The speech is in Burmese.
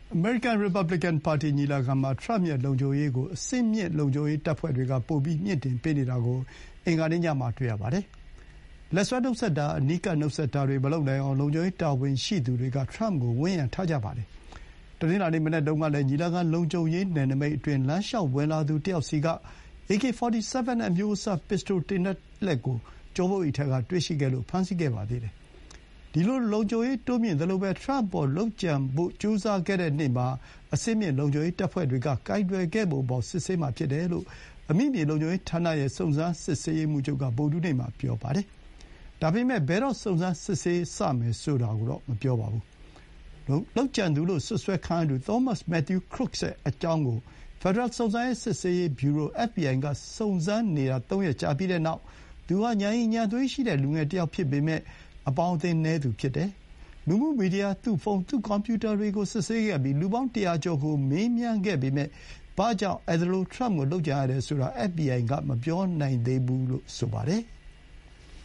အမေရိကန် ရီပတ်ဘလစ်ကန်ပါတီညီလာခံမှာ ထရမ့်ရဲ့လုံခြုံရေးကို အဆင့်မြင့်လုံခြုံရေးတပ်ဖွဲ့တွေက ပိုပြီးမြှင့်တင်ပေးနေတာကို အင်္ဂါနေ့ညမှာ တွေ့ရပါတယ်။ လက်ဆွဲနှုတ်ဆက်တာ၊ အနီးကပ်နှုတ်ဆက်တာတွေမလုပ်နိုင်အောင် လုံခြုံရေးတာဝန်ရှိသူတွေက ထရမ့်ကို ဝန်းရံထားကြပါတယ်။ တနင်္လာနေ့မနက်တုန်းကလည်း ညီလာခံလုံခြုံရေးနယ်နိမိတ်အတွင်း လမ်းလျှောက်ဝင်လာသူတယောက်ဆီက AK-47 အမျိုးအစား ပစ္စတိုသေနတ်လက်ကို ကျောပိုးအိတ်ထဲကတွေ့ရှိခဲ့လို့ ဖမ်းဆီးခဲ့ပါသေးတယ်။ ဒီလို လုံခြုံရေးတိုးမြှင့်သလိုပဲ ထရမ့်အပေါ်လုပ်ကြံဖို့ကြိုးစားခဲ့တဲ့နေ့မှာ အဆင့်မြင့်လုံခြုံရေးတပ်ဖွဲ့တွေက ကိုင်တွယ်ခဲ့ပုံအပေါ် စစ်ဆေးမှာဖြစ်တယ်လို့ အမိမြေလုံခြုံရေးဌာနရဲ့ စုံစမ်းစစ်ဆေးရေးမှူးချုပ်က ဗုဒ္ဓဟူးနေ့မှာ ပြောပါတယ်။ ဒါပေမဲ့ ဘယ်တော့ စုံစမ်းစစ်ဆေးစမယ်ဆိုတာကိုတော့ မပြောပါဘူး။ လုပ်ကြံသူလို့စွပ်စွဲခံရသူ Thomas Matthew Crooks ရဲ့အကြောင်းကို ဖက်ဒရယ်စုံစမ်းစစ်ဆေးရေးဗျူရို FBI က စုံစမ်းနေတာ ၃ ရက်ကြာပြီးတဲ့နောက် သူဟာ ဉာဏ်ရည်ဉာဏ်သွေးရှိတဲ့လူငယ်တယောက်ဖြစ်ပေမဲ့ အပေါင်းအသင်းနည်းသူဖြစ်တယ်။ လူမှုမီဒီယာ၊ သူ့ဖုန်း၊ သူ့ကွန်ပျူတာတွေကို စစ်ဆေးခဲ့ပြီး လူပေါင်း ၁၀၀ ကျော်ကို မေးမြန်းခဲ့ပေမဲ့ ဘာကြောင့် ထရမ့်ကိုလုပ်ကြံရတယ်ဆိုတာ FBI က မပြောနိုင်သေးဘူးလို့ ဆိုပါတယ်။